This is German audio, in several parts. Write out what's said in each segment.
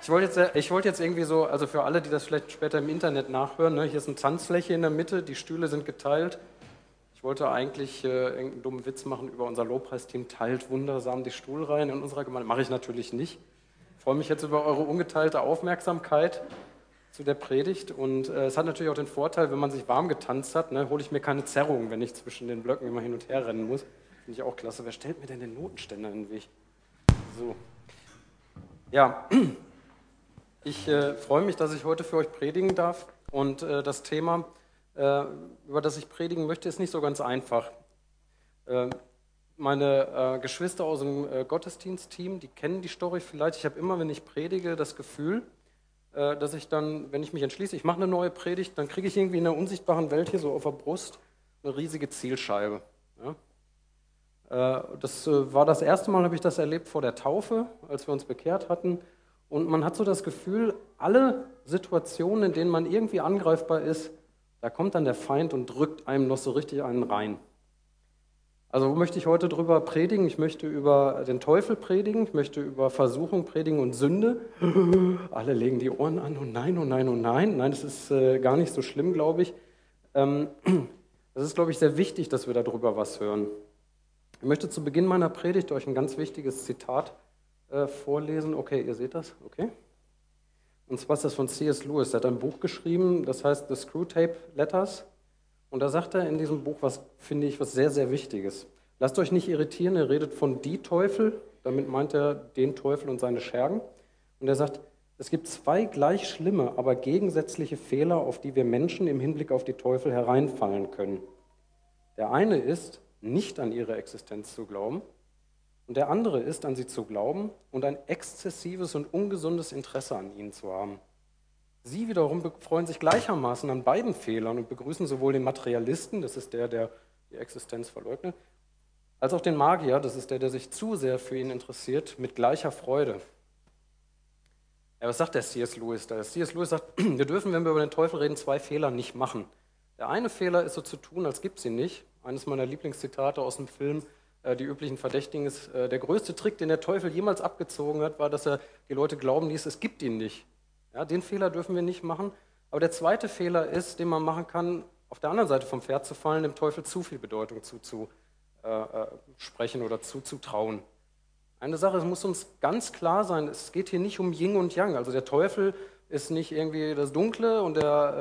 Ich wollte jetzt irgendwie so, also für alle, die das vielleicht später im Internet nachhören, ne, hier ist eine Tanzfläche in der Mitte, die Stühle sind geteilt. Ich wollte eigentlich irgendeinen dummen Witz machen über unser Lobpreisteam, teilt wundersam die Stuhlreihen in unserer Gemeinde. Mache ich natürlich nicht. Ich freue mich jetzt über eure ungeteilte Aufmerksamkeit zu der Predigt und es hat natürlich auch den Vorteil, wenn man sich warm getanzt hat, ne, hole ich mir keine Zerrung, wenn ich zwischen den Blöcken immer hin und her rennen muss. Finde ich auch klasse. Wer stellt mir denn den Notenständer in den Weg? So, ja, ich freue mich, dass ich heute für euch predigen darf und das Thema, über das ich predigen möchte, ist nicht so ganz einfach. Äh, Meine Geschwister aus dem Gottesdienstteam, die kennen die Story vielleicht. Ich habe immer, wenn ich predige, das Gefühl, dass ich dann, wenn ich mich entschließe, ich mache eine neue Predigt, dann kriege ich irgendwie in der unsichtbaren Welt hier so auf der Brust eine riesige Zielscheibe. Ja? Das war das erste Mal, habe ich das erlebt vor der Taufe, als wir uns bekehrt hatten. Und man hat so das Gefühl, alle Situationen, in denen man irgendwie angreifbar ist, da kommt dann der Feind und drückt einem noch so richtig einen rein. Also wo möchte ich heute drüber predigen? Ich möchte über den Teufel predigen, ich möchte über Versuchung predigen und Sünde. Alle legen die Ohren an, oh nein, oh nein, oh nein. Nein, das ist gar nicht so schlimm, glaube ich. Ähm, Das ist, glaube ich, sehr wichtig, dass wir darüber was hören. Ich möchte zu Beginn meiner Predigt euch ein ganz wichtiges Zitat vorlesen. Okay, ihr seht das? Okay. Und zwar ist das von C.S. Lewis. Er hat ein Buch geschrieben, das heißt The Screwtape Letters. Und da sagt er in diesem Buch was, finde ich, was sehr, sehr Wichtiges. Lasst euch nicht irritieren, er redet von die Teufel, damit meint er den Teufel und seine Schergen. Und er sagt, es gibt zwei gleich schlimme, aber gegensätzliche Fehler, auf die wir Menschen im Hinblick auf die Teufel hereinfallen können. Der eine ist, nicht an ihre Existenz zu glauben, und der andere ist, an sie zu glauben und ein exzessives und ungesundes Interesse an ihnen zu haben. Sie wiederum freuen sich gleichermaßen an beiden Fehlern und begrüßen sowohl den Materialisten, das ist der, der die Existenz verleugnet, als auch den Magier, das ist der, der sich zu sehr für ihn interessiert, mit gleicher Freude. Ja, was sagt der C.S. Lewis da? C.S. Lewis sagt, wir dürfen, wenn wir über den Teufel reden, zwei Fehler nicht machen. Der eine Fehler ist so zu tun, als gibt es ihn nicht. Eines meiner Lieblingszitate aus dem Film Die üblichen Verdächtigen ist, der größte Trick, den der Teufel jemals abgezogen hat, war, dass er die Leute glauben ließ, es gibt ihn nicht. Ja, den Fehler dürfen wir nicht machen. Aber der zweite Fehler ist, den man machen kann, auf der anderen Seite vom Pferd zu fallen, dem Teufel zu viel Bedeutung zuzusprechen oder zuzutrauen. Eine Sache, es muss uns ganz klar sein, es geht hier nicht um Yin und Yang. Also der Teufel ist nicht irgendwie das Dunkle und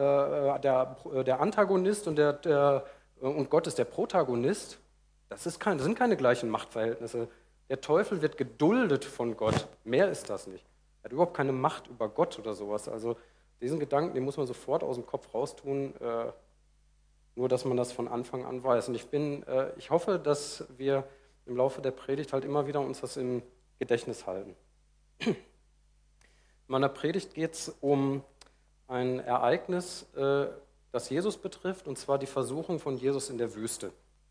der Antagonist und Gott ist der Protagonist. Das sind keine gleichen Machtverhältnisse. Der Teufel wird geduldet von Gott. Mehr ist das nicht. Er hat überhaupt keine Macht über Gott oder sowas. Also diesen Gedanken, den muss man sofort aus dem Kopf raustun, nur dass man das von Anfang an weiß. Und ich hoffe, dass wir im Laufe der Predigt halt immer wieder uns das im Gedächtnis halten. In meiner Predigt geht es um ein Ereignis, das Jesus betrifft, und zwar die Versuchung von Jesus in der Wüste.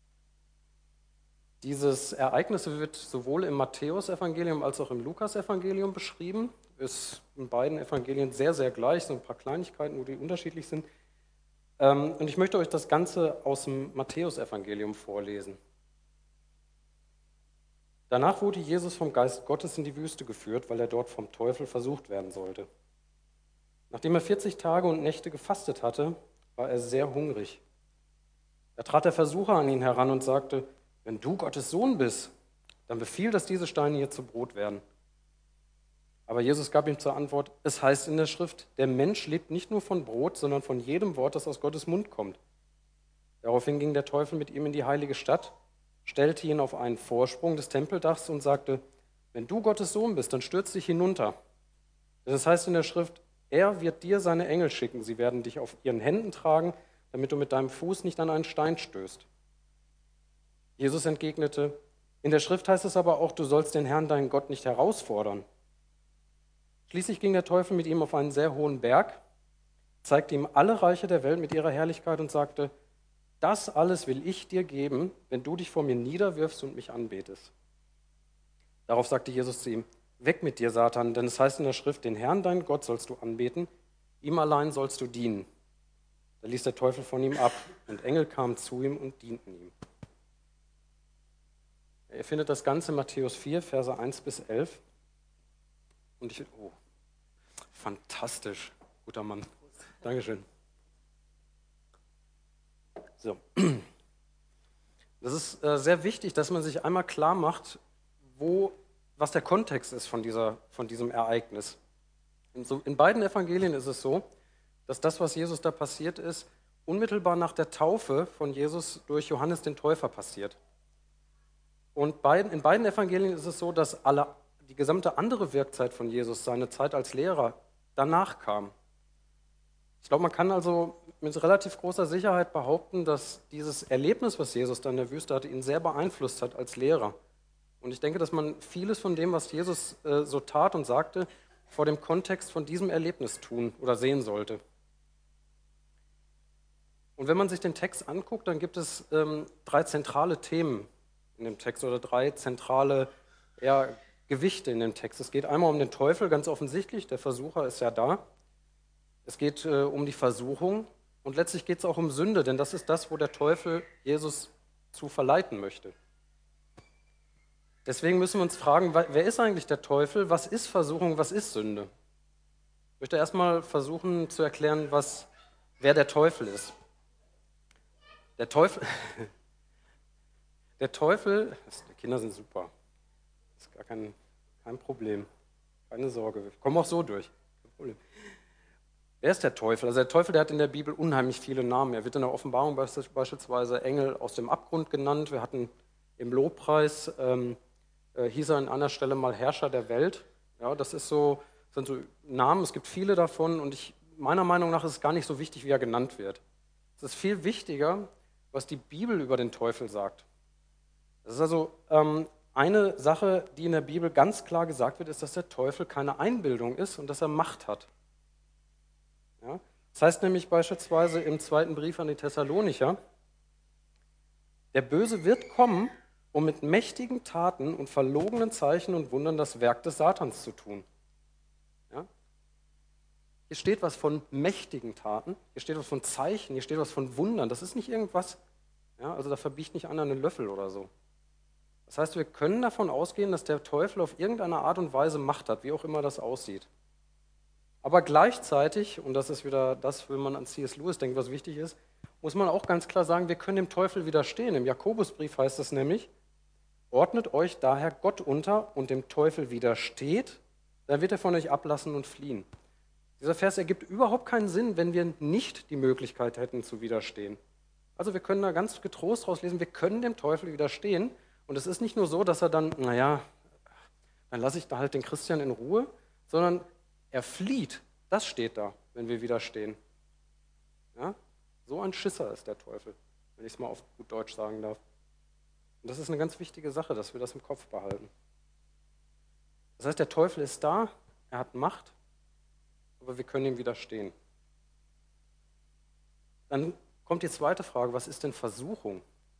Dieses Ereignis wird sowohl im Matthäusevangelium als auch im Lukasevangelium beschrieben. Ist in beiden Evangelien sehr, sehr gleich, so ein paar Kleinigkeiten, wo die unterschiedlich sind. Und ich möchte euch das Ganze aus dem Matthäusevangelium vorlesen. Danach wurde Jesus vom Geist Gottes in die Wüste geführt, weil er dort vom Teufel versucht werden sollte. Nachdem er 40 Tage und Nächte gefastet hatte, war er sehr hungrig. Da trat der Versucher an ihn heran und sagte, wenn du Gottes Sohn bist, dann befiehl, dass diese Steine hier zu Brot werden. Aber Jesus gab ihm zur Antwort, es heißt in der Schrift, der Mensch lebt nicht nur von Brot, sondern von jedem Wort, das aus Gottes Mund kommt. Daraufhin ging der Teufel mit ihm in die heilige Stadt, stellte ihn auf einen Vorsprung des Tempeldachs und sagte, wenn du Gottes Sohn bist, dann stürz dich hinunter. Denn es heißt in der Schrift, er wird dir seine Engel schicken, sie werden dich auf ihren Händen tragen, damit du mit deinem Fuß nicht an einen Stein stößt. Jesus entgegnete, in der Schrift heißt es aber auch, du sollst den Herrn, deinen Gott, nicht herausfordern. Schließlich ging der Teufel mit ihm auf einen sehr hohen Berg, zeigte ihm alle Reiche der Welt mit ihrer Herrlichkeit und sagte, das alles will ich dir geben, wenn du dich vor mir niederwirfst und mich anbetest. Darauf sagte Jesus zu ihm, weg mit dir, Satan, denn es heißt in der Schrift, den Herrn, deinen Gott, sollst du anbeten, ihm allein sollst du dienen. Da ließ der Teufel von ihm ab und Engel kamen zu ihm und dienten ihm. Ihr findet das Ganze in Matthäus 4, Verse 1 bis 11. Fantastisch, guter Mann. Dankeschön. So. Das ist sehr wichtig, dass man sich einmal klar macht, was der Kontext ist von diesem Ereignis. In beiden Evangelien ist es so, dass das, was Jesus da passiert ist, unmittelbar nach der Taufe von Jesus durch Johannes den Täufer passiert. Und in beiden Evangelien ist es so, dass die gesamte andere Wirkzeit von Jesus, seine Zeit als Lehrer, danach kam. Ich glaube, man kann also mit relativ großer Sicherheit behaupten, dass dieses Erlebnis, was Jesus da in der Wüste hatte, ihn sehr beeinflusst hat als Lehrer. Und ich denke, dass man vieles von dem, was Jesus so tat und sagte, vor dem Kontext von diesem Erlebnis tun oder sehen sollte. Und wenn man sich den Text anguckt, dann gibt es 3 zentrale Themen in dem Text oder 3 zentrale Gewichte in dem Text. Es geht einmal um den Teufel, ganz offensichtlich, der Versucher ist ja da. Es geht um die Versuchung und letztlich geht es auch um Sünde, denn das ist das, wo der Teufel Jesus zu verleiten möchte. Deswegen müssen wir uns fragen, wer ist eigentlich der Teufel? Was ist Versuchung? Was ist Sünde? Ich möchte erstmal versuchen zu erklären, wer der Teufel ist. Der Teufel, die Kinder sind super. Das ist gar kein Problem. Keine Sorge, wir kommen auch so durch. Kein Problem. Wer ist der Teufel? Also der Teufel, der hat in der Bibel unheimlich viele Namen. Er wird in der Offenbarung beispielsweise Engel aus dem Abgrund genannt. Wir hatten im Lobpreis, hieß er an einer Stelle mal Herrscher der Welt. Ja, sind so Namen, es gibt viele davon und meiner Meinung nach ist es gar nicht so wichtig, wie er genannt wird. Es ist viel wichtiger, was die Bibel über den Teufel sagt. Das ist also eine Sache, die in der Bibel ganz klar gesagt wird, ist, dass der Teufel keine Einbildung ist und dass er Macht hat. Ja? Das heißt nämlich beispielsweise im 2. Brief an die Thessalonicher, der Böse wird kommen, um mit mächtigen Taten und verlogenen Zeichen und Wundern das Werk des Satans zu tun. Ja? Hier steht was von mächtigen Taten, hier steht was von Zeichen, hier steht was von Wundern. Das ist nicht irgendwas, ja, also da verbiegt nicht einer einen Löffel oder so. Das heißt, wir können davon ausgehen, dass der Teufel auf irgendeine Art und Weise Macht hat, wie auch immer das aussieht. Aber gleichzeitig, und das ist wieder das, wenn man an C.S. Lewis denkt, was wichtig ist, muss man auch ganz klar sagen, wir können dem Teufel widerstehen. Im Jakobusbrief heißt es nämlich, ordnet euch daher Gott unter und dem Teufel widersteht, dann wird er von euch ablassen und fliehen. Dieser Vers ergibt überhaupt keinen Sinn, wenn wir nicht die Möglichkeit hätten zu widerstehen. Also wir können da ganz getrost rauslesen, wir können dem Teufel widerstehen. Und es ist nicht nur so, dass er dann, dann lasse ich da halt den Christian in Ruhe, sondern er flieht. Das steht da, wenn wir widerstehen. Ja? So ein Schisser ist der Teufel, wenn ich es mal auf gut Deutsch sagen darf. Und das ist eine ganz wichtige Sache, dass wir das im Kopf behalten. Das heißt, der Teufel ist da, er hat Macht, aber wir können ihm widerstehen. Dann kommt die zweite Frage, was ist denn Versuchung?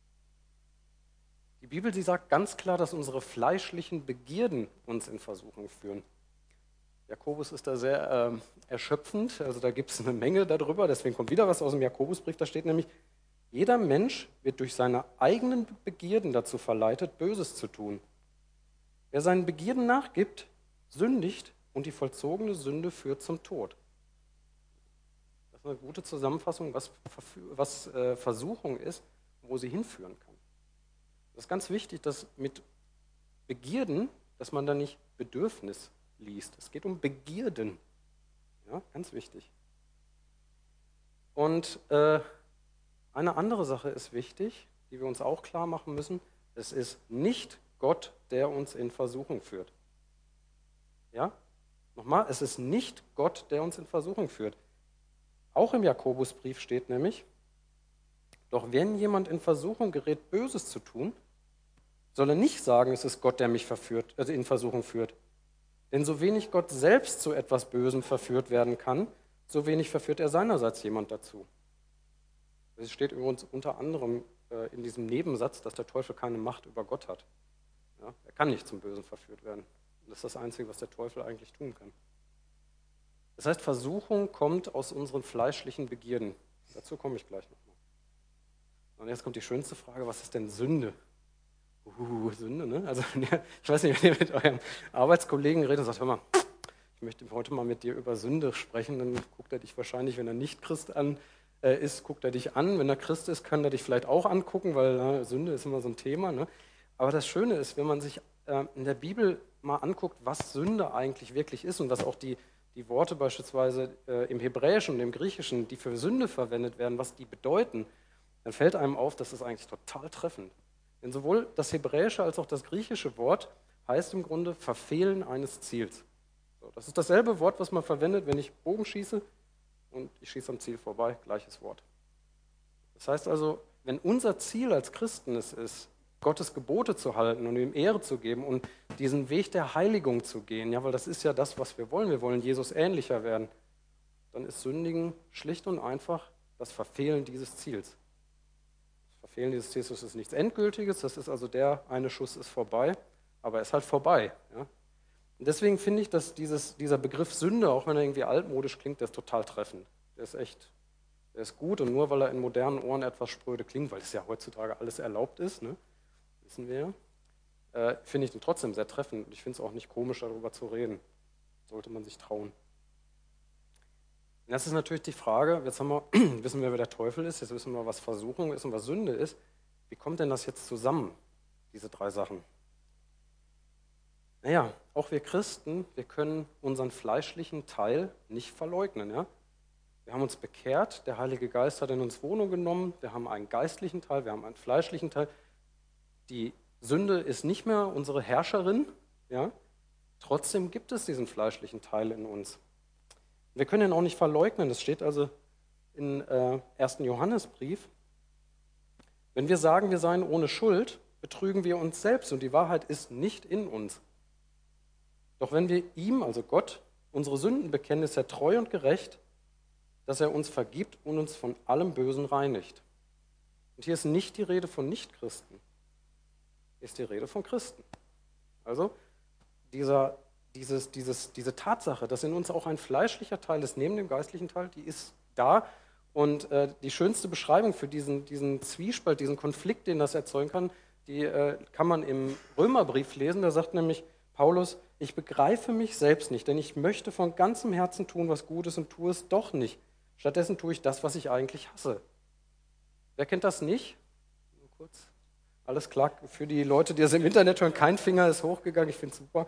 Die Bibel, sie sagt ganz klar, dass unsere fleischlichen Begierden uns in Versuchung führen. Jakobus ist da sehr erschöpfend, also da gibt es eine Menge darüber, deswegen kommt wieder was aus dem Jakobusbrief, da steht nämlich, jeder Mensch wird durch seine eigenen Begierden dazu verleitet, Böses zu tun. Wer seinen Begierden nachgibt, sündigt und die vollzogene Sünde führt zum Tod. Das ist eine gute Zusammenfassung, was Versuchung ist, wo sie hinführen kann. Das ist ganz wichtig, dass mit Begierden, dass man da nicht Bedürfnis liest. Es geht um Begierden. Ja, ganz wichtig. Und eine andere Sache ist wichtig, die wir uns auch klar machen müssen. Es ist nicht Gott, der uns in Versuchung führt. Ja? Nochmal, es ist nicht Gott, der uns in Versuchung führt. Auch im Jakobusbrief steht nämlich, doch wenn jemand in Versuchung gerät, Böses zu tun, soll er nicht sagen, es ist Gott, der mich in Versuchung führt. Denn so wenig Gott selbst zu etwas Bösem verführt werden kann, so wenig verführt er seinerseits jemand dazu. Es steht übrigens unter anderem in diesem Nebensatz, dass der Teufel keine Macht über Gott hat. Ja, er kann nicht zum Bösen verführt werden. Das ist das Einzige, was der Teufel eigentlich tun kann. Das heißt, Versuchung kommt aus unseren fleischlichen Begierden. Dazu komme ich gleich nochmal. Und jetzt kommt die schönste Frage, was ist denn Sünde? Sünde, ne? Also ich weiß nicht, wenn ihr mit eurem Arbeitskollegen redet und sagt, hör mal, ich möchte heute mal mit dir über Sünde sprechen. Dann guckt er dich wahrscheinlich, wenn er nicht Christ ist, guckt er dich an. Wenn er Christ ist, kann er dich vielleicht auch angucken, weil Sünde ist immer so ein Thema. Ne? Aber das Schöne ist, wenn man sich in der Bibel mal anguckt, was Sünde eigentlich wirklich ist und was auch die Worte beispielsweise im Hebräischen und im Griechischen, die für Sünde verwendet werden, was die bedeuten, dann fällt einem auf, das ist eigentlich total treffend. Denn sowohl das hebräische als auch das griechische Wort heißt im Grunde Verfehlen eines Ziels. So, das ist dasselbe Wort, was man verwendet, wenn ich Bogen schieße und ich schieße am Ziel vorbei, gleiches Wort. Das heißt also, wenn unser Ziel als Christen es ist, Gottes Gebote zu halten und ihm Ehre zu geben und diesen Weg der Heiligung zu gehen, ja, weil das ist ja das, was wir wollen Jesus ähnlicher werden, dann ist Sündigen schlicht und einfach das Verfehlen dieses Ziels. Das Verfehlen dieses Ziels ist nichts Endgültiges, das ist also der eine Schuss ist vorbei, aber er ist halt vorbei. Ja? Und deswegen finde ich, dass dieser Begriff Sünde, auch wenn er irgendwie altmodisch klingt, der ist total treffend. Der ist gut und nur weil er in modernen Ohren etwas spröde klingt, weil es ja heutzutage alles erlaubt ist, ne? Wissen wir, finde ich ihn trotzdem sehr treffend und ich finde es auch nicht komisch, darüber zu reden. Sollte man sich trauen. Und das ist natürlich die Frage, jetzt wissen wir, wer der Teufel ist, jetzt wissen wir, was Versuchung ist und was Sünde ist. Wie kommt denn das jetzt zusammen, diese drei Sachen? Naja, auch wir Christen, wir können unseren fleischlichen Teil nicht verleugnen. Ja? Wir haben uns bekehrt, der Heilige Geist hat in uns Wohnung genommen, wir haben einen geistlichen Teil, wir haben einen fleischlichen Teil. Die Sünde ist nicht mehr unsere Herrscherin, ja? Trotzdem gibt es diesen fleischlichen Teil in uns. Wir können ihn auch nicht verleugnen, das steht also im 1. Johannesbrief. Wenn wir sagen, wir seien ohne Schuld, betrügen wir uns selbst und die Wahrheit ist nicht in uns. Doch wenn wir ihm, also Gott, unsere Sünden bekennen, ist er treu und gerecht, dass er uns vergibt und uns von allem Bösen reinigt. Und hier ist nicht die Rede von Nichtchristen, hier ist die Rede von Christen. Also diese Tatsache, dass in uns auch ein fleischlicher Teil ist, neben dem geistlichen Teil, die ist da. Und die schönste Beschreibung für diesen Zwiespalt, diesen Konflikt, den das erzeugen kann, die kann man im Römerbrief lesen. Da sagt nämlich Paulus, ich begreife mich selbst nicht, denn ich möchte von ganzem Herzen tun, was gut ist und tue es doch nicht. Stattdessen tue ich das, was ich eigentlich hasse. Wer kennt das nicht? Nur kurz. Alles klar, für die Leute, die das im Internet hören, kein Finger ist hochgegangen, ich finde es super.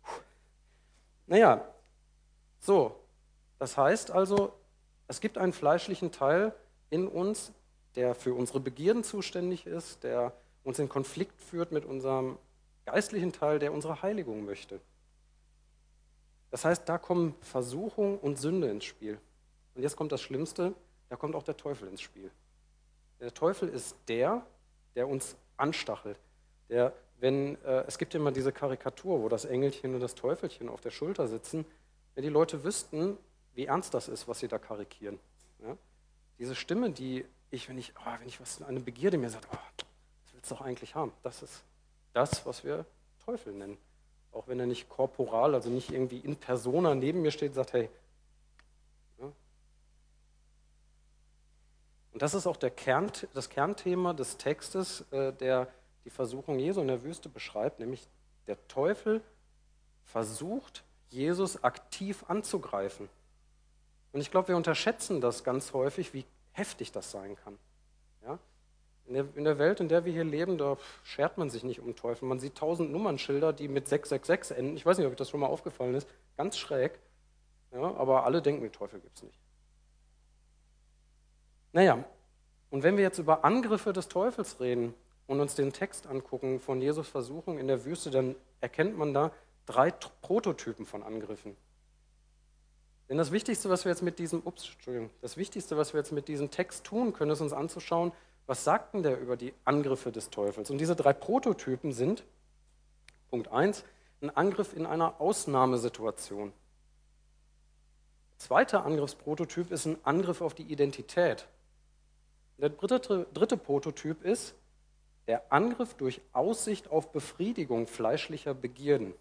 Naja, so, das heißt also, es gibt einen fleischlichen Teil in uns, der für unsere Begierden zuständig ist, der uns in Konflikt führt mit unserem geistlichen Teil, der unsere Heiligung möchte. Das heißt, da kommen Versuchung und Sünde ins Spiel. Und jetzt kommt das Schlimmste, da kommt auch der Teufel ins Spiel. Der Teufel ist der uns anstachelt. Es gibt ja immer diese Karikatur, wo das Engelchen und das Teufelchen auf der Schulter sitzen. Wenn die Leute wüssten, wie ernst das ist, was sie da karikieren. Ja? Diese Stimme, wenn ich eine Begierde mir sagt, das willst du doch eigentlich haben. Das ist das, was wir Teufel nennen. Auch wenn er nicht korporal, also nicht irgendwie in persona neben mir steht und sagt, hey. Ja? Und das ist auch das Kernthema des Textes, der die Versuchung Jesu in der Wüste beschreibt, nämlich der Teufel versucht, Jesus aktiv anzugreifen. Und ich glaube, wir unterschätzen das ganz häufig, wie heftig das sein kann. Ja? In der Welt, in der wir hier leben, da schert man sich nicht um Teufel. Man sieht 1000 Nummernschilder, die mit 666 enden. Ich weiß nicht, ob euch das schon mal aufgefallen ist. Ganz schräg. Ja, aber alle denken, den Teufel gibt es nicht. Naja, und wenn wir jetzt über Angriffe des Teufels reden und uns den Text angucken von Jesus Versuchung in der Wüste, dann erkennt man da 3 Prototypen von Angriffen. Denn das Wichtigste, was wir jetzt mit diesem Text tun können, ist uns anzuschauen, was sagt denn der über die Angriffe des Teufels? Und diese 3 Prototypen sind, Punkt 1, ein Angriff in einer Ausnahmesituation. Der zweite Angriffsprototyp ist ein Angriff auf die Identität. Der dritte Prototyp ist der Angriff durch Aussicht auf Befriedigung fleischlicher Begierden.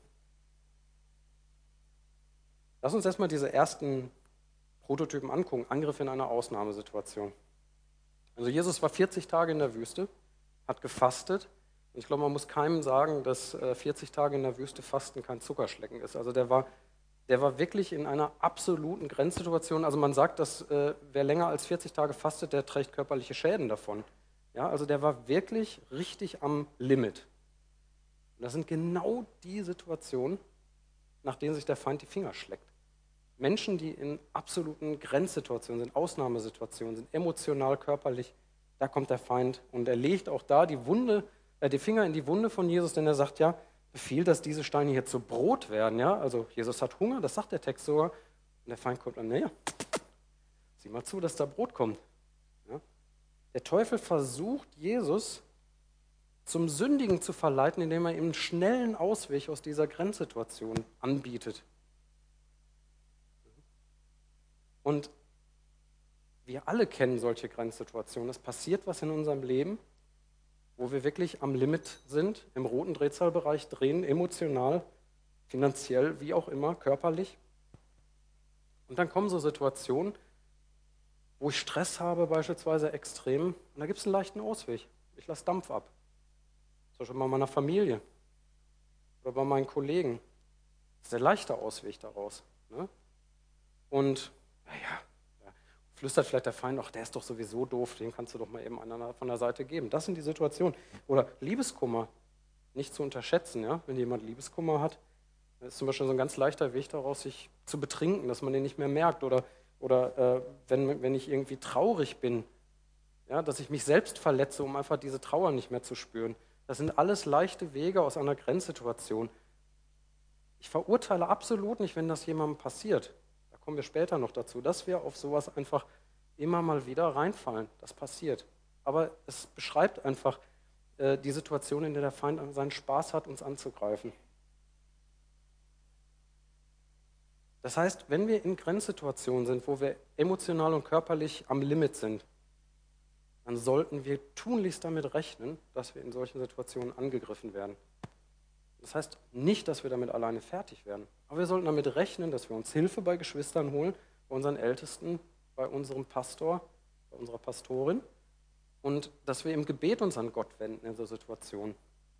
Lass uns erstmal diese ersten Prototypen angucken. Angriff in einer Ausnahmesituation. Also Jesus war 40 Tage in der Wüste, hat gefastet. Und ich glaube, man muss keinem sagen, dass 40 Tage in der Wüste Fasten kein Zuckerschlecken ist. Also der war der war wirklich in einer absoluten Grenzsituation. Also man sagt, dass wer länger als 40 Tage fastet, der trägt körperliche Schäden davon. Ja, also der war wirklich richtig am Limit. Und das sind genau die Situationen, nach denen sich der Feind die Finger schlägt. Menschen, die in absoluten Grenzsituationen sind, Ausnahmesituationen sind, emotional, körperlich, da kommt der Feind und er legt auch da die Finger in die Wunde von Jesus, denn er sagt ja, befiehl, dass diese Steine hier zu Brot werden. Ja? Also Jesus hat Hunger, das sagt der Text sogar. Und der Feind kommt an, naja, sieh mal zu, dass da Brot kommt. Ja? Der Teufel versucht, Jesus zum Sündigen zu verleiten, indem er ihm einen schnellen Ausweg aus dieser Grenzsituation anbietet. Und wir alle kennen solche Grenzsituationen. Es passiert was in unserem Leben, wo wir wirklich am Limit sind, im roten Drehzahlbereich drehen, emotional, finanziell, wie auch immer, körperlich. Und dann kommen so Situationen, wo ich Stress habe, beispielsweise extrem, und da gibt es einen leichten Ausweg. Ich lasse Dampf ab. Zum Beispiel bei meiner Familie oder bei meinen Kollegen. Das ist der leichte Ausweg daraus. Ne? Und, naja, flüstert vielleicht der Feind, ach, der ist doch sowieso doof, den kannst du doch mal eben einer von der Seite geben. Das sind die Situationen. Oder Liebeskummer, nicht zu unterschätzen. Ja? Wenn jemand Liebeskummer hat, dann ist zum Beispiel so ein ganz leichter Weg daraus, sich zu betrinken, dass man den nicht mehr merkt. Oder wenn ich irgendwie traurig bin, ja, dass ich mich selbst verletze, um einfach diese Trauer nicht mehr zu spüren. Das sind alles leichte Wege aus einer Grenzsituation. Ich verurteile absolut nicht, wenn das jemandem passiert. Da kommen wir später noch dazu, dass wir auf sowas einfach immer mal wieder reinfallen. Das passiert. Aber es beschreibt einfach die Situation, in der der Feind seinen Spaß hat, uns anzugreifen. Das heißt, wenn wir in Grenzsituationen sind, wo wir emotional und körperlich am Limit sind, dann sollten wir tunlichst damit rechnen, dass wir in solchen Situationen angegriffen werden. Das heißt nicht, dass wir damit alleine fertig werden, aber wir sollten damit rechnen, dass wir uns Hilfe bei Geschwistern holen, bei unseren Ältesten, bei unserem Pastor, bei unserer Pastorin und dass wir im Gebet uns an Gott wenden in so Situationen.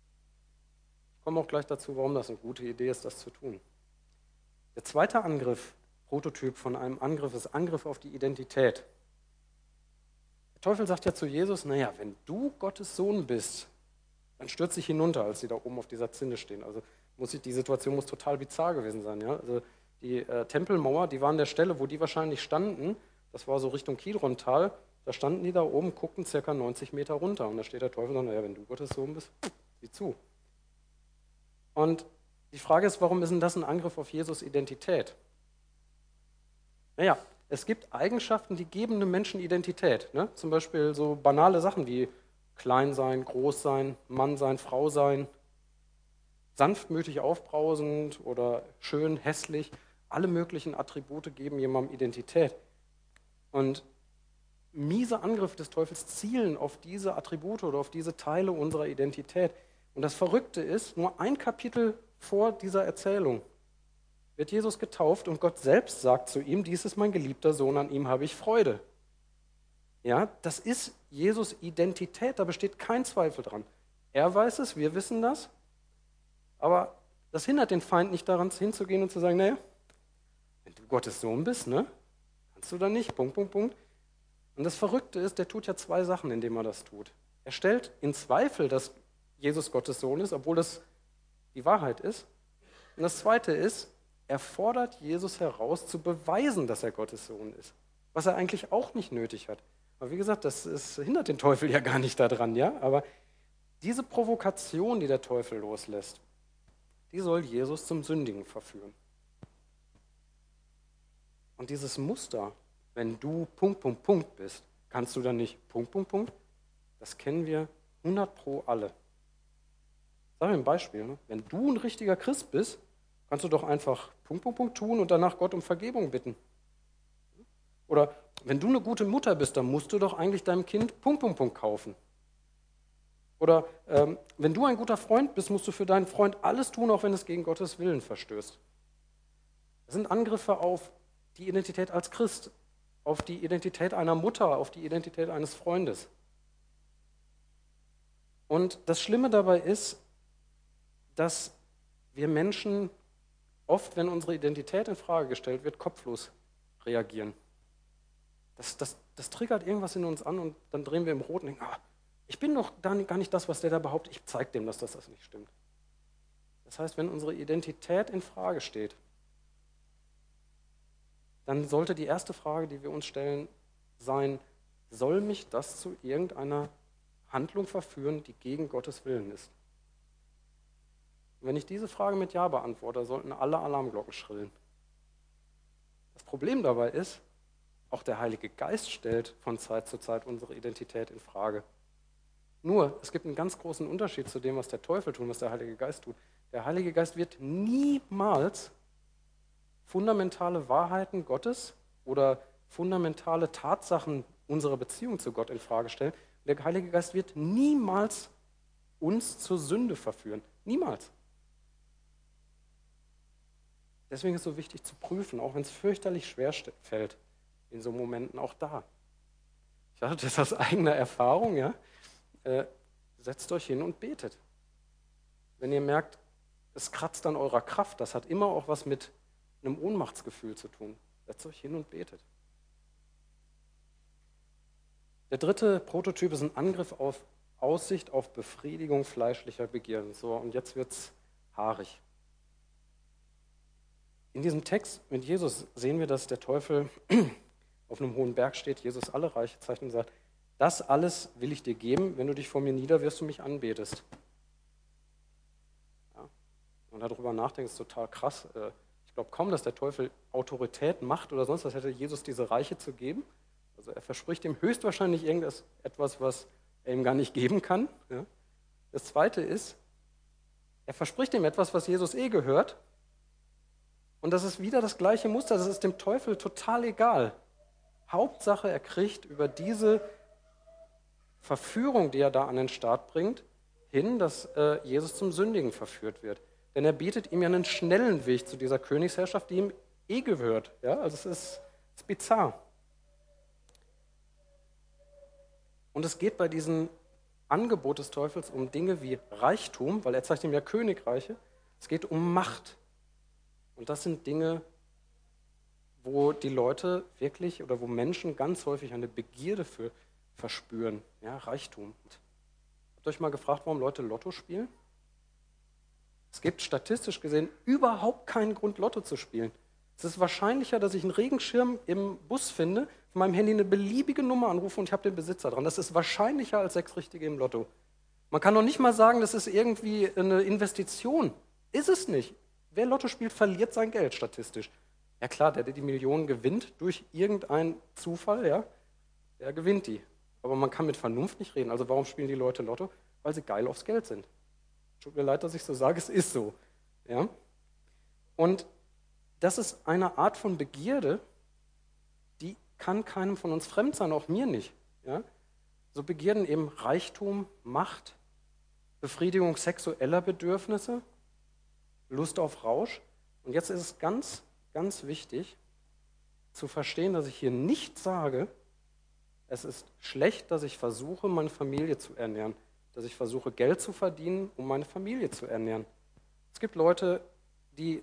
Ich komme auch gleich dazu, warum das eine gute Idee ist, das zu tun. Der zweite Angriff, Prototyp von einem Angriff, ist Angriff auf die Identität. Der Teufel sagt ja zu Jesus, naja, wenn du Gottes Sohn bist, dann stürzt sich hinunter, als sie da oben auf dieser Zinne stehen. Also die Situation muss total bizarr gewesen sein. Ja? Also die Tempelmauer, die war an der Stelle, wo die wahrscheinlich standen, das war so Richtung Kidrontal, da standen die da oben, guckten circa 90 Meter runter. Und da steht der Teufel und sagt, naja, wenn du Gottes Sohn bist, sieh zu. Und die Frage ist, warum ist denn das ein Angriff auf Jesus' Identität? Naja, es gibt Eigenschaften, die geben einem Menschen Identität. Ne? Zum Beispiel so banale Sachen wie klein sein, groß sein, Mann sein, Frau sein, sanftmütig, aufbrausend oder schön, hässlich. Alle möglichen Attribute geben jemandem Identität. Und miese Angriffe des Teufels zielen auf diese Attribute oder auf diese Teile unserer Identität. Und das Verrückte ist, nur ein Kapitel vor dieser Erzählung wird Jesus getauft und Gott selbst sagt zu ihm, dies ist mein geliebter Sohn, an ihm habe ich Freude. Ja, das ist Jesus' Identität, da besteht kein Zweifel dran. Er weiß es, wir wissen das, aber das hindert den Feind nicht daran, hinzugehen und zu sagen, naja, wenn du Gottes Sohn bist, ne, kannst du da nicht, Punkt. Und das Verrückte ist, der tut ja zwei Sachen, indem er das tut. Er stellt in Zweifel, dass Jesus Gottes Sohn ist, obwohl das die Wahrheit ist. Und das Zweite ist, er fordert Jesus heraus, zu beweisen, dass er Gottes Sohn ist, was er eigentlich auch nicht nötig hat. Aber wie gesagt, das hindert den Teufel ja gar nicht daran, ja? Aber diese Provokation, die der Teufel loslässt, die soll Jesus zum Sündigen verführen. Und dieses Muster, wenn du Punkt bist, kannst du dann nicht Punkt, das kennen wir 100% alle. Sagen wir ein Beispiel, ne? Wenn du ein richtiger Christ bist, kannst du doch einfach Punkt tun und danach Gott um Vergebung bitten. Oder wenn du eine gute Mutter bist, dann musst du doch eigentlich deinem Kind Punkt kaufen. Oder wenn du ein guter Freund bist, musst du für deinen Freund alles tun, auch wenn es gegen Gottes Willen verstößt. Das sind Angriffe auf die Identität als Christ, auf die Identität einer Mutter, auf die Identität eines Freundes. Und das Schlimme dabei ist, dass wir Menschen oft, wenn unsere Identität in Frage gestellt wird, kopflos reagieren. Das triggert irgendwas in uns an und dann drehen wir im Rot und denken, ich bin doch gar nicht das, was der da behauptet, ich zeige dem, dass das nicht stimmt. Das heißt, wenn unsere Identität in Frage steht, dann sollte die erste Frage, die wir uns stellen, sein, soll mich das zu irgendeiner Handlung verführen, die gegen Gottes Willen ist? Und wenn ich diese Frage mit Ja beantworte, sollten alle Alarmglocken schrillen. Das Problem dabei ist, auch der Heilige Geist stellt von Zeit zu Zeit unsere Identität in Frage. Nur, es gibt einen ganz großen Unterschied zu dem, was der Teufel tut, was der Heilige Geist tut. Der Heilige Geist wird niemals fundamentale Wahrheiten Gottes oder fundamentale Tatsachen unserer Beziehung zu Gott in Frage stellen. Der Heilige Geist wird niemals uns zur Sünde verführen. Niemals. Deswegen ist es so wichtig zu prüfen, auch wenn es fürchterlich schwer fällt, in so Momenten auch da. Ich hatte das aus eigener Erfahrung, ja. Setzt euch hin und betet. Wenn ihr merkt, es kratzt an eurer Kraft, das hat immer auch was mit einem Ohnmachtsgefühl zu tun. Setzt euch hin und betet. Der dritte Prototyp ist ein Angriff auf Aussicht auf Befriedigung fleischlicher Begierden. So, und jetzt wird es haarig. In diesem Text mit Jesus sehen wir, dass der Teufel auf einem hohen Berg steht, Jesus alle Reiche zeichnet und sagt, das alles will ich dir geben, wenn du dich vor mir niederwirfst und mich anbetest. Ja. Und darüber nachdenken, ist total krass. Ich glaube kaum, dass der Teufel Autorität, Macht oder sonst was hätte, Jesus diese Reiche zu geben. Also er verspricht ihm höchstwahrscheinlich irgendetwas, was er ihm gar nicht geben kann. Ja. Das Zweite ist, er verspricht ihm etwas, was Jesus gehört. Und das ist wieder das gleiche Muster, das ist dem Teufel total egal. Hauptsache, er kriegt über diese Verführung, die er da an den Start bringt, hin, dass Jesus zum Sündigen verführt wird. Denn er bietet ihm ja einen schnellen Weg zu dieser Königsherrschaft, die ihm gehört. Ja? Also es ist bizarr. Und es geht bei diesem Angebot des Teufels um Dinge wie Reichtum, weil er zeigt ihm ja Königreiche. Es geht um Macht. Und das sind Dinge, wo die Leute wirklich oder wo Menschen ganz häufig eine Begierde für verspüren. Ja, Reichtum. Habt ihr euch mal gefragt, warum Leute Lotto spielen? Es gibt statistisch gesehen überhaupt keinen Grund, Lotto zu spielen. Es ist wahrscheinlicher, dass ich einen Regenschirm im Bus finde, von meinem Handy eine beliebige Nummer anrufe und ich habe den Besitzer dran. Das ist wahrscheinlicher als 6 Richtige im Lotto. Man kann doch nicht mal sagen, das ist irgendwie eine Investition. Ist es nicht. Wer Lotto spielt, verliert sein Geld statistisch. Ja klar, der die Millionen gewinnt durch irgendeinen Zufall, ja, der gewinnt die. Aber man kann mit Vernunft nicht reden. Also warum spielen die Leute Lotto? Weil sie geil aufs Geld sind. Tut mir leid, dass ich so sage, es ist so. Ja? Und das ist eine Art von Begierde, die kann keinem von uns fremd sein, auch mir nicht. Ja? So Begierden eben Reichtum, Macht, Befriedigung sexueller Bedürfnisse, Lust auf Rausch. Und jetzt ist es ganz, ganz wichtig zu verstehen, dass ich hier nicht sage, es ist schlecht, dass ich versuche, meine Familie zu ernähren, dass ich versuche, Geld zu verdienen, um meine Familie zu ernähren. Es gibt Leute, die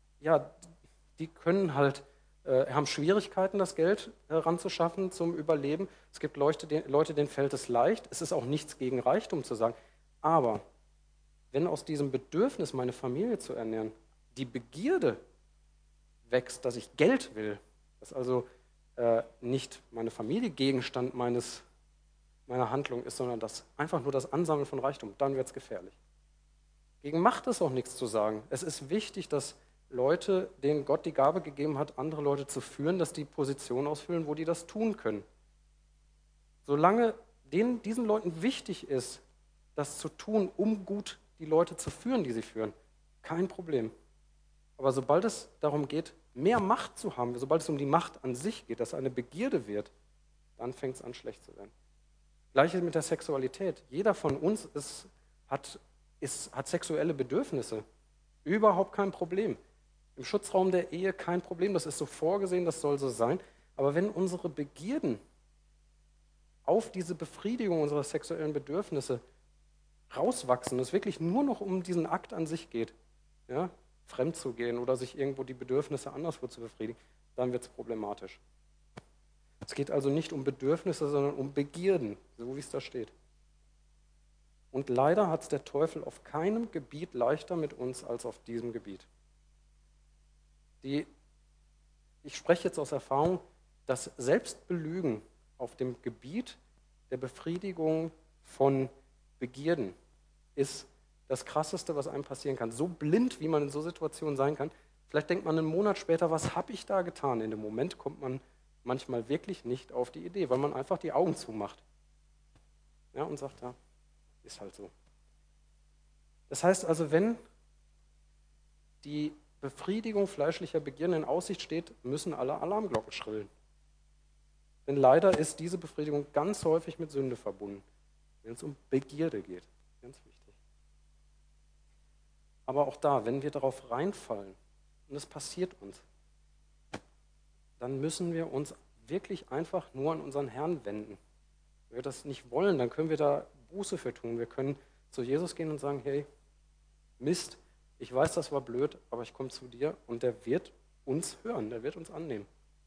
können halt, haben Schwierigkeiten, das Geld heranzuschaffen zum Überleben. Es gibt Leute, denen fällt es leicht. Es ist auch nichts gegen Reichtum zu sagen. Aber wenn aus diesem Bedürfnis, meine Familie zu ernähren, die Begierde wächst, dass ich Geld will, dass also nicht meine Familie Gegenstand meiner Handlung ist, sondern das einfach nur das Ansammeln von Reichtum, dann wird es gefährlich. Gegen Macht ist auch nichts zu sagen. Es ist wichtig, dass Leute, denen Gott die Gabe gegeben hat, andere Leute zu führen, dass die Position ausfüllen, wo die das tun können. Solange diesen Leuten wichtig ist, das zu tun, um gut die Leute zu führen, die sie führen, kein Problem. Aber sobald es darum geht, mehr Macht zu haben, sobald es um die Macht an sich geht, dass eine Begierde wird, dann fängt es an, schlecht zu werden. Gleiches mit der Sexualität. Jeder von uns hat sexuelle Bedürfnisse. Überhaupt kein Problem. Im Schutzraum der Ehe kein Problem, das ist so vorgesehen, das soll so sein. Aber wenn unsere Begierden auf diese Befriedigung unserer sexuellen Bedürfnisse rauswachsen, es wirklich nur noch um diesen Akt an sich geht, ja, fremd zu gehen oder sich irgendwo die Bedürfnisse anderswo zu befriedigen, dann wird es problematisch. Es geht also nicht um Bedürfnisse, sondern um Begierden, so wie es da steht. Und leider hat es der Teufel auf keinem Gebiet leichter mit uns als auf diesem Gebiet. Ich spreche jetzt aus Erfahrung, das Selbstbelügen auf dem Gebiet der Befriedigung von Begierden ist das Krasseste, was einem passieren kann. So blind, wie man in so Situationen sein kann. Vielleicht denkt man einen Monat später, was habe ich da getan? In dem Moment kommt man manchmal wirklich nicht auf die Idee, weil man einfach die Augen zumacht. Ja, und sagt, ja, ist halt so. Das heißt also, wenn die Befriedigung fleischlicher Begierden in Aussicht steht, müssen alle Alarmglocken schrillen. Denn leider ist diese Befriedigung ganz häufig mit Sünde verbunden, wenn es um Begierde geht. Ganz wichtig. Aber auch da, wenn wir darauf reinfallen, und es passiert uns, dann müssen wir uns wirklich einfach nur an unseren Herrn wenden. Wenn wir das nicht wollen, dann können wir da Buße für tun. Wir können zu Jesus gehen und sagen, hey, Mist, ich weiß, das war blöd, aber ich komme zu dir und der wird uns hören, der wird uns annehmen.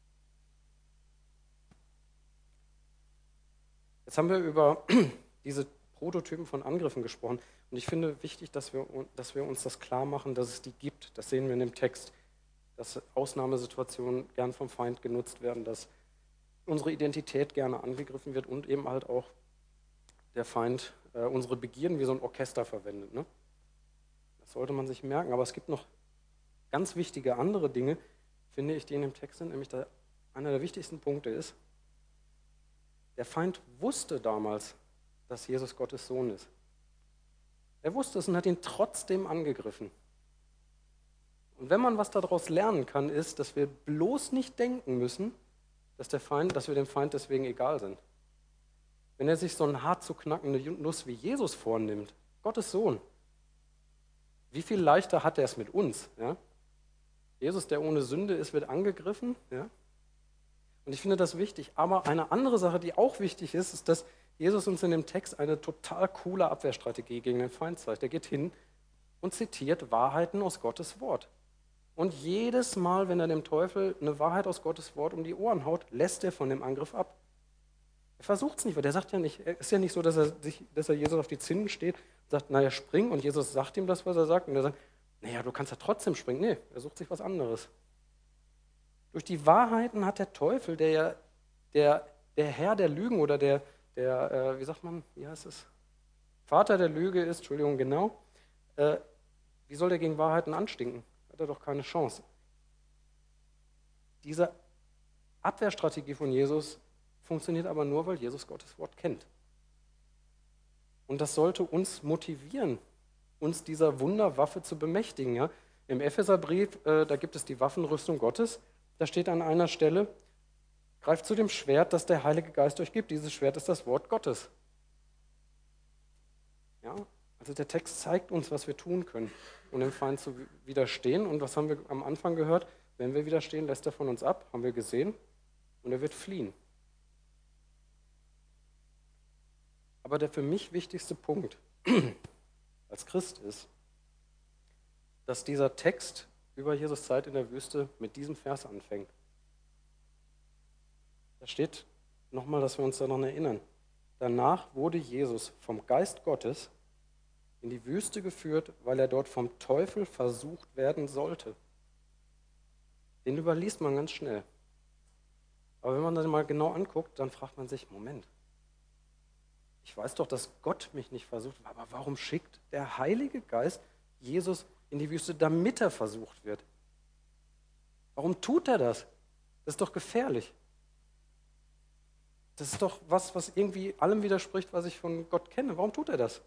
Jetzt haben wir über diese Prototypen von Angriffen gesprochen und ich finde wichtig, dass wir uns das klar machen, dass es die gibt. Das sehen wir in dem Text, dass Ausnahmesituationen gern vom Feind genutzt werden, dass unsere Identität gerne angegriffen wird und eben halt auch der Feind unsere Begierden wie so ein Orchester verwendet. Ne? Das sollte man sich merken, aber es gibt noch ganz wichtige andere Dinge, finde ich, die in dem Text sind, nämlich einer der wichtigsten Punkte ist, der Feind wusste damals, dass Jesus Gottes Sohn ist. Er wusste es und hat ihn trotzdem angegriffen. Und wenn man was daraus lernen kann, ist, dass wir bloß nicht denken müssen, dass wir dem Feind deswegen egal sind. Wenn er sich so eine hart zu knackende Nuss wie Jesus vornimmt, Gottes Sohn, wie viel leichter hat er es mit uns? Ja? Jesus, der ohne Sünde ist, wird angegriffen. Ja? Und ich finde das wichtig. Aber eine andere Sache, die auch wichtig ist, ist, dass Jesus uns in dem Text eine total coole Abwehrstrategie gegen den Feind zeigt. Er geht hin und zitiert Wahrheiten aus Gottes Wort. Und jedes Mal, wenn er dem Teufel eine Wahrheit aus Gottes Wort um die Ohren haut, lässt er von dem Angriff ab. Er versucht es nicht, weil der sagt ja nicht, es ist ja nicht so, dass er Jesus auf die Zinnen steht und sagt, naja, spring, und Jesus sagt ihm das, was er sagt, und er sagt, naja, du kannst ja trotzdem springen. Nee, er sucht sich was anderes. Durch die Wahrheiten hat der Teufel, der Herr der Lügen oder wie sagt man, wie heißt es? Vater der Lüge ist, Entschuldigung, genau, wie soll der gegen Wahrheiten anstinken? Hat er doch keine Chance. Diese Abwehrstrategie von Jesus funktioniert aber nur, weil Jesus Gottes Wort kennt. Und das sollte uns motivieren, uns dieser Wunderwaffe zu bemächtigen. Ja? Im Epheserbrief, da gibt es die Waffenrüstung Gottes. Da steht an einer Stelle, greift zu dem Schwert, das der Heilige Geist euch gibt. Dieses Schwert ist das Wort Gottes. Ja? Also der Text zeigt uns, was wir tun können, um dem Feind zu widerstehen. Und was haben wir am Anfang gehört? Wenn wir widerstehen, lässt er von uns ab, haben wir gesehen, und er wird fliehen. Aber der für mich wichtigste Punkt als Christ ist, dass dieser Text über Jesus Zeit in der Wüste mit diesem Vers anfängt. Da steht nochmal, dass wir uns daran erinnern. Danach wurde Jesus vom Geist Gottes in die Wüste geführt, weil er dort vom Teufel versucht werden sollte. Den überliest man ganz schnell. Aber wenn man das mal genau anguckt, dann fragt man sich, Moment, ich weiß doch, dass Gott mich nicht versucht, aber warum schickt der Heilige Geist Jesus in die Wüste, damit er versucht wird? Warum tut er das? Das ist doch gefährlich. Das ist doch was irgendwie allem widerspricht, was ich von Gott kenne. Warum tut er das?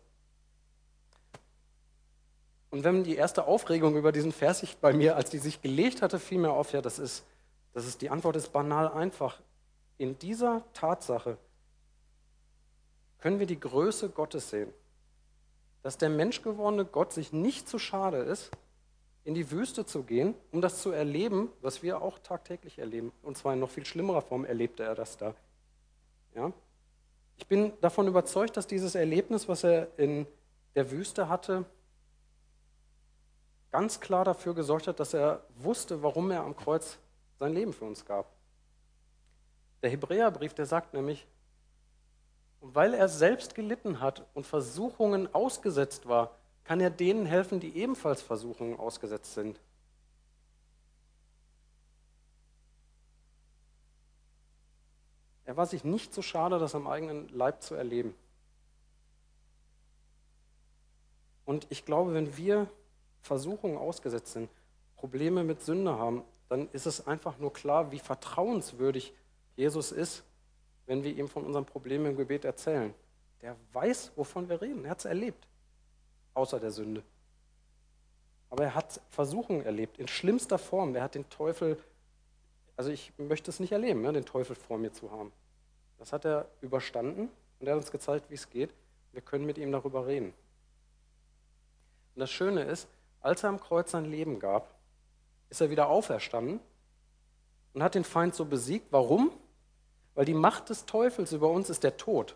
Und wenn die erste Aufregung über diesen Vers sich bei mir, als die sich gelegt hatte, fiel mir auf, ja, die Antwort ist banal einfach. In dieser Tatsache können wir die Größe Gottes sehen. Dass der menschgewordene Gott sich nicht zu schade ist, in die Wüste zu gehen, um das zu erleben, was wir auch tagtäglich erleben. Und zwar in noch viel schlimmerer Form erlebte er das da. Ja? Ich bin davon überzeugt, dass dieses Erlebnis, was er in der Wüste hatte, ganz klar dafür gesorgt hat, dass er wusste, warum er am Kreuz sein Leben für uns gab. Der Hebräerbrief, der sagt nämlich, weil er selbst gelitten hat und Versuchungen ausgesetzt war, kann er denen helfen, die ebenfalls Versuchungen ausgesetzt sind. Er war sich nicht so schade, das am eigenen Leib zu erleben. Und ich glaube, wenn wir Versuchungen ausgesetzt sind, Probleme mit Sünde haben, dann ist es einfach nur klar, wie vertrauenswürdig Jesus ist, wenn wir ihm von unseren Problemen im Gebet erzählen. Der weiß, wovon wir reden. Er hat es erlebt, außer der Sünde. Aber er hat Versuchungen erlebt, in schlimmster Form. Er hat den Teufel, also ich möchte es nicht erleben, den Teufel vor mir zu haben. Das hat er überstanden und er hat uns gezeigt, wie es geht. Wir können mit ihm darüber reden. Und das Schöne ist, als er am Kreuz sein Leben gab, ist er wieder auferstanden und hat den Feind so besiegt. Warum? Weil die Macht des Teufels über uns ist der Tod.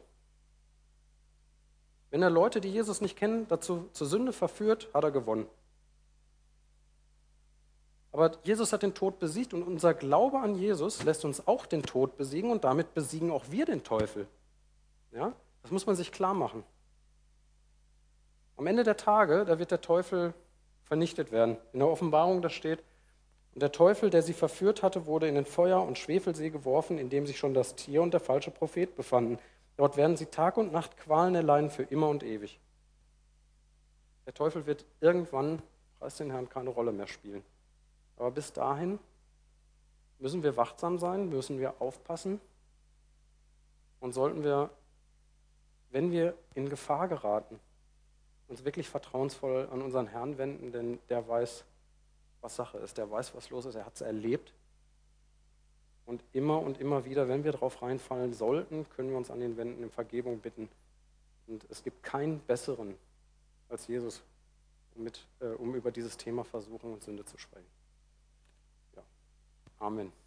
Wenn er Leute, die Jesus nicht kennen, dazu zur Sünde verführt, hat er gewonnen. Aber Jesus hat den Tod besiegt und unser Glaube an Jesus lässt uns auch den Tod besiegen und damit besiegen auch wir den Teufel. Ja? Das muss man sich klar machen. Am Ende der Tage, da wird der Teufel vernichtet werden. In der Offenbarung, da steht, und der Teufel, der sie verführt hatte, wurde in den Feuer- und Schwefelsee geworfen, in dem sich schon das Tier und der falsche Prophet befanden. Dort werden sie Tag und Nacht Qualen erleiden für immer und ewig. Der Teufel wird irgendwann, preis den Herrn, keine Rolle mehr spielen. Aber bis dahin müssen wir wachsam sein, müssen wir aufpassen und sollten wir, wenn wir in Gefahr geraten, uns wirklich vertrauensvoll an unseren Herrn wenden, denn der weiß, was Sache ist, der weiß, was los ist, er hat es erlebt. Und immer wieder, wenn wir darauf reinfallen sollten, können wir uns an ihn wenden, um Vergebung bitten. Und es gibt keinen besseren als Jesus, um über dieses Thema Versuchung und Sünde zu sprechen. Ja. Amen.